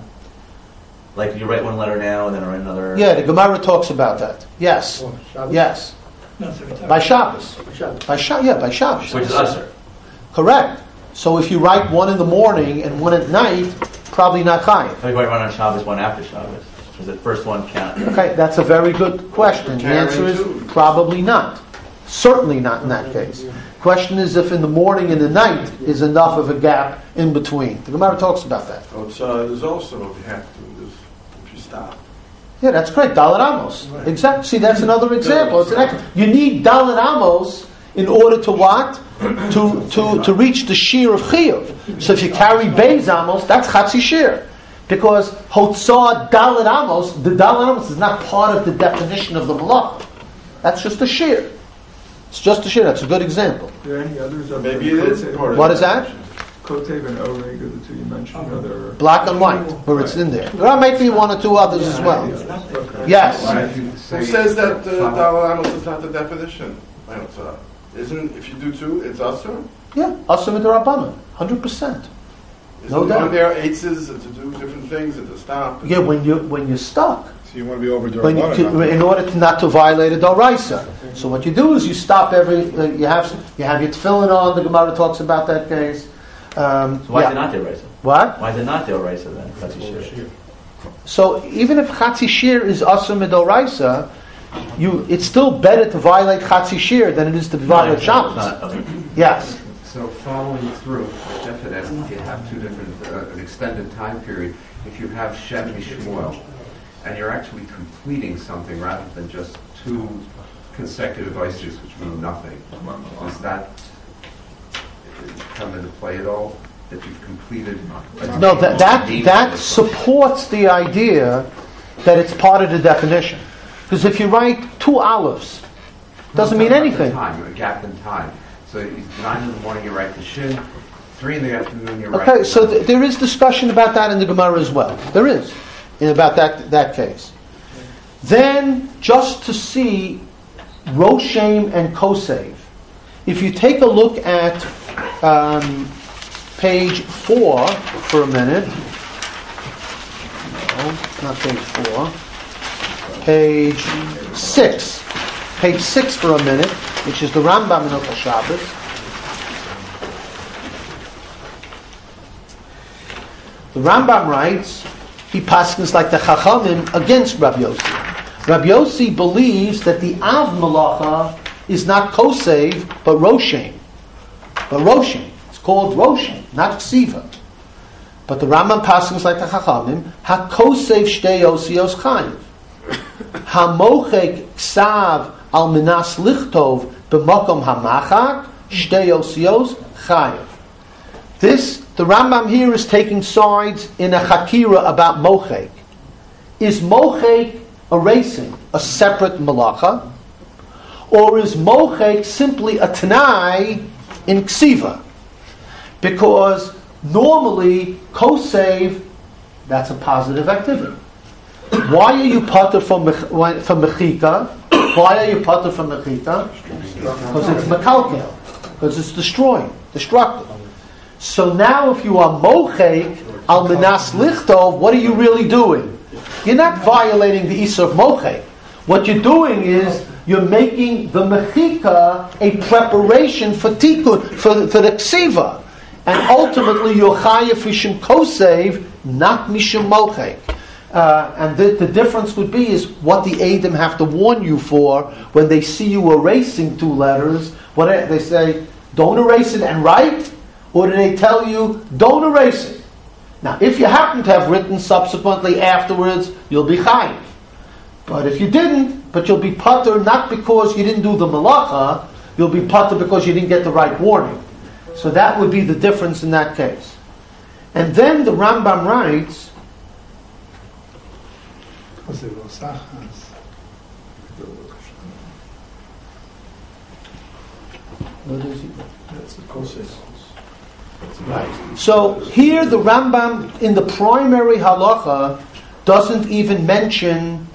Like you write one letter now and then write another. Yeah, the Gemara talks about that. Yes, yes. No, sorry, By Shabbos. By Shabbos. Which is usher. Correct. So if you write one in the morning and one at night, probably not chayiv. So you might run on Shabbos, one after Shabbos. Does the first one count? Okay, that's a very good question. The answer is probably not. Certainly not in that case. Question is if in the morning and the night is enough of a gap in between. The Gemara talks about that. There's also if you have to, if you stop. Yeah, that's great. Dalet Amos. Right. Exactly. See, that's another example. It's you need Dalet Amos in order to what? To reach the shear of Chiyuv. So if you carry Beis Amos, that's Chatzi Shear. Because Hotzah Dalet Amos, the Dalet Amos is not part of the definition of the Malach. That's just a shear. It's just a shear. That's a good example. Are there any others? Maybe it is part of What is that? Kotev and Oreg are the two you mentioned. Other Black and white, where it's in there. There are maybe one or two others as well. Yes. Who says that Dalet Amos is not the definition? Isn't, if you do two, it's usher? Yeah. Asur Midrabanan. 100%. No doubt. Aren't there eights to do different things and to stop? Yeah, when you're stuck. So you want to be over When in order to not to violate a doraisa. So what you do is you stop every. You have your tefillin on. The Gemara talks about that case. So why is it not Deoraisa? What? Why is it not Deoraisa then? Chatzi Shear. So even if Chatzi Shear is asur midoraisa, it's still better to violate Chatzi Shear than it is to violate Shabbos. Yes. So following through, definitely, if you have two different, an extended time period, if you have Shem Shmuel, and you're actually completing something rather than just two consecutive ices, which mean nothing. Does that come into play at all? That you've completed? No, that supports the idea that it's part of the definition. Because if you write 2 olives, doesn't mean anything. A gap in time. So 9 in the morning you write the shin, 3 in the afternoon you write. Okay, so there is discussion about that in the Gemara as well. There is about that case. Then, just to see Roshem and Kosev, if you take a look at page 4 for a minute. No, not page 4. Page 6. Page 6 for a minute, which is the Rambam in Hilchos Shabbos. The Rambam writes, he paskins like the Chachamim against Rabbi Yossi. Rabbi Yossi believes that the Av Malacha is not Kosev, but Roshem. But Roshem. It's called Roshem, not Ksiva. But the Rambam paskins like the Chachamim, HaKosev Shtei Osios Chayiv. HaMochek Ksav Al Minas Lichtov B'Makom HaMachak Shtei Osios Chayiv. The Rambam here is taking sides in a Chakira about Mochek. Is Mochek erasing a separate Malacha? Or is Mochek simply a Tanai in Ksiva? Because normally, Kosev, that's a positive activity. Why are you pater from Mechika? Why are you pater from Mechika? Because it's Mekalkel. Because it's destroying, destructive. So now if you are Mochek al Minas Lichtov, what are you really doing? You're not violating the Isur of Mochek. What you're doing is you're making the Mechika a preparation for Tikkun, for the Ksiva. And ultimately you're Chayav Mishum Kosev, not Mishum Mochek. And the difference would be is what the Eidim have to warn you for when they see you erasing 2 letters. What they say, don't erase it and write? Or do they tell you, don't erase it? Now, if you happen to have written subsequently afterwards, you'll be chayiv. But if you didn't, but you'll be pater not because you didn't do the malacha, you'll be pater because you didn't get the right warning. So that would be the difference in that case. And then the Rambam writes, what is he? That's the Kosev. Right. So here the Rambam in the primary halacha doesn't even mention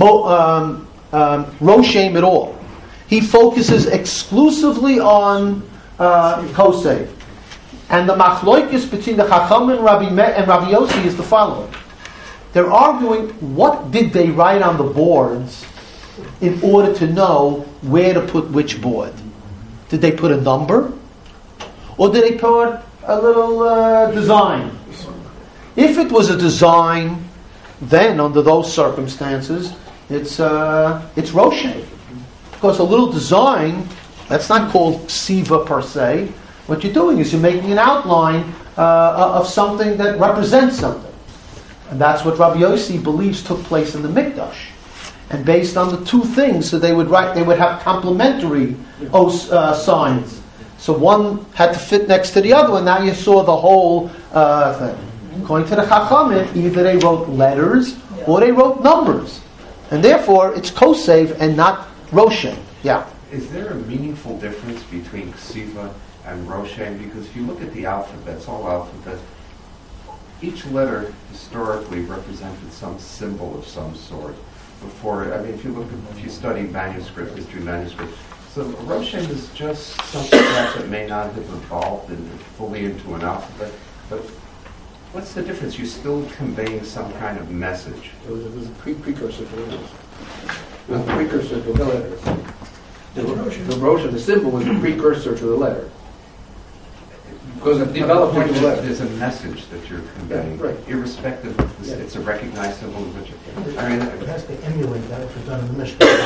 Roshem at all. He focuses exclusively on Kosev. And the machloikis between the Chacham and Rabbi Yossi is the following. They're arguing what did they write on the boards in order to know where to put which board. Did they put a number? Or did they put a little design? If it was a design, then under those circumstances, it's Roshem. Because a little design, that's not called Ksiva per se. What you're doing is you're making an outline of something that represents something. And that's what Rabbi Yossi believes took place in the Mikdash. And based on the 2 things, so they would have complementary signs. So one had to fit next to the other, and now you saw the whole thing. According to the Chachamim, either they wrote letters or they wrote numbers. And therefore, it's Kosev and not Roshem. Yeah. Is there a meaningful difference between Ksiva and Roshem? Because if you look at the alphabet, it's all alphabet. Each letter historically represented some symbol of some sort. If you study manuscript, history manuscript, so Roshem is just something else that may not have evolved fully into an alphabet. But what's the difference? You're still conveying some kind of message. It was a precursor to letters. It was a precursor to the letters. The Roshem, the symbol, was a precursor to the letter. Because it developed into the letter. There's a message that you're conveying, right. Irrespective of this, it's a recognized symbol. It has to emulate that if it's done in the Mishnah. So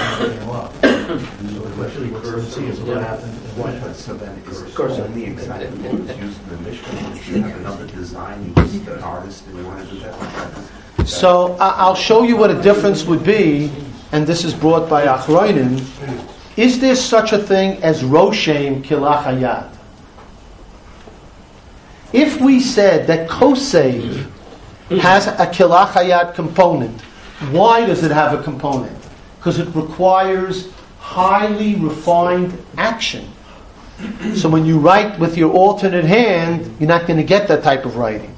what happened. So then, is it only exactly what was used in the Mishnah? If you have another design, you just an artist and you want to do that? So I'll show you what a difference would be, and this is brought by Achronim. is there such a thing as Roshem Kilach Hayad? If we said that Kosev has a Kilach Hayad component, why does it have a component? Because it requires highly refined action. So when you write with your alternate hand, you're not going to get that type of writing.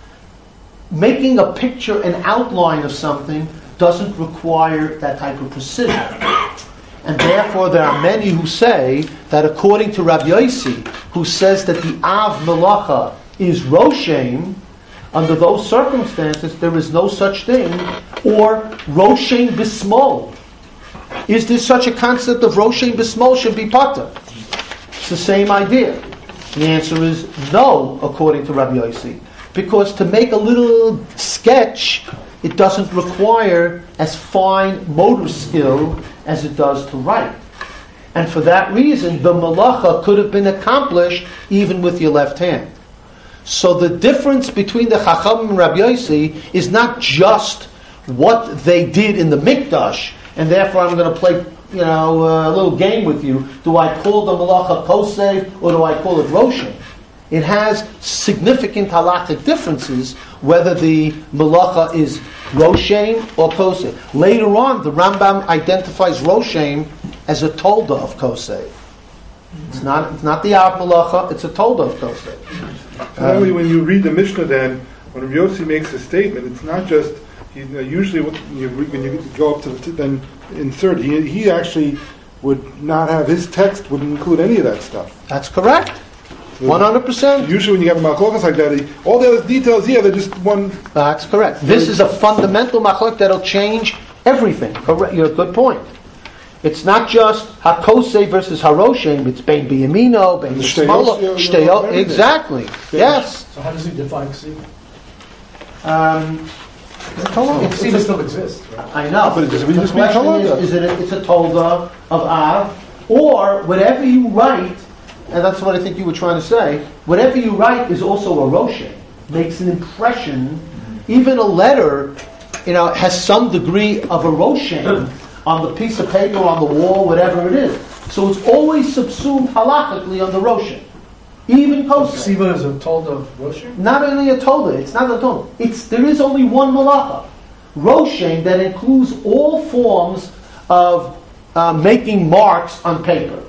Making a picture, an outline of something, doesn't require that type of precision. And therefore there are many who say that according to Rabbi Yossi, who says that the Av Melacha is Roshem, under those circumstances there is no such thing, or Roshem Bismol. Is there such a concept of Roshem Bismol should be Pata? It's the same idea. The answer is no, according to Rabbi Yossi. Because to make a little sketch, it doesn't require as fine motor skill as it does to write. And for that reason, the malacha could have been accomplished even with your left hand. So the difference between the Chacham and Rabbi Yossi is not just what they did in the Mikdash, and therefore I'm going to play a little game with you. Do I call the malacha Kosev or do I call it Roshem? It has significant halakhic differences whether the malacha is Roshem or Kosev. Later on, the Rambam identifies Roshem as a tolda of Kosev. It's not the Av malacha; it's a tolda of Kosev. Finally, when you read the Mishnah, then when Rabbi Yossi makes a statement, it's not just usually when you go up to then insert. He actually would not have his text would include any of that stuff. That's correct. 100%. Usually when you have a machlokas like that, all the other details here, they're just one... That's correct. This is a fundamental machlok that'll change everything. Correct. You're a good point. It's not just HaKosei versus HaRoshem, it's Bein B'Yamino, Bein B'Shmolo, Shteo. Exactly. Yes. So how does he define Ksiva? Ksiva still exists, right? I know. But it doesn't the just mean question Tolda. is it's a Tolda of Av, or whatever you write, and that's what I think you were trying to say, whatever you write is also a Roshem. Makes an impression. Even a letter, has some degree of a Roshem on the piece of paper, on the wall, whatever it is. So it's always subsumed halachically on the Roshem. Even Kosei. Ksiva is a told of Roshem? Not only a Tolda, it's not a Tolda. There is only one Malacha. Roshem that includes all forms of making marks on paper.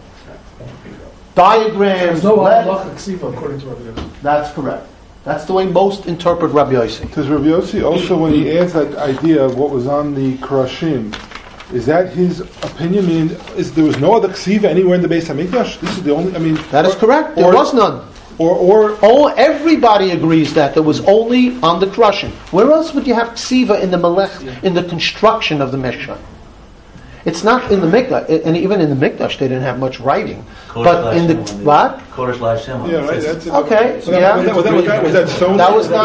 Diagrams, There's no Malacha Ksiva according to Rabbi Yossi. That's correct. That's the way most interpret Rabbi Yossi. Does Rabbi Yossi also, when he adds that idea of what was on the Krashim, is that his opinion? There was no other ksiva anywhere in the Beis Hamikdash? This is the only. That is correct. There was none. Everybody agrees that there was only on the Krashim. Where else would you have ksiva in the Melech, in the construction of the Mishkan? It's not in the Mikdash, and even in the Mikdash they didn't have much writing. But in the what? Kodesh LaHashem. Yeah, right. That's it. Okay. Was that sewn? That was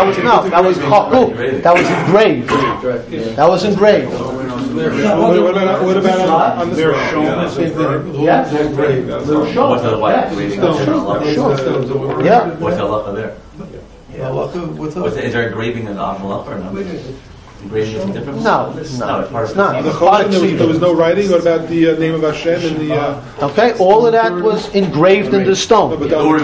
chakuk. That was engraved. That was engraved. What about on the Yes. What's the white engraving? Sure. Yeah. What's the halacha there? Yeah, Is there engraving in Av Malacha or no? Engraving is different? No, it's not. part It's of not. the The Chosin, there was no writing. What about the name of Hashem and the? Okay, all of that was engraved into No, stone. but the Urim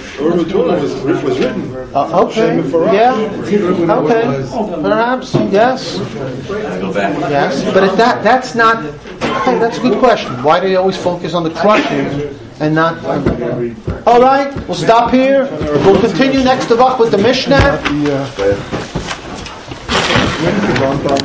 was written. Okay, yeah, okay, perhaps, yes, Let's go back. yes. But if that's not, okay, that's a good question. Why do they always focus on the crushing and not? All right, we'll stop here. We'll continue next Tavach with the Mishnah.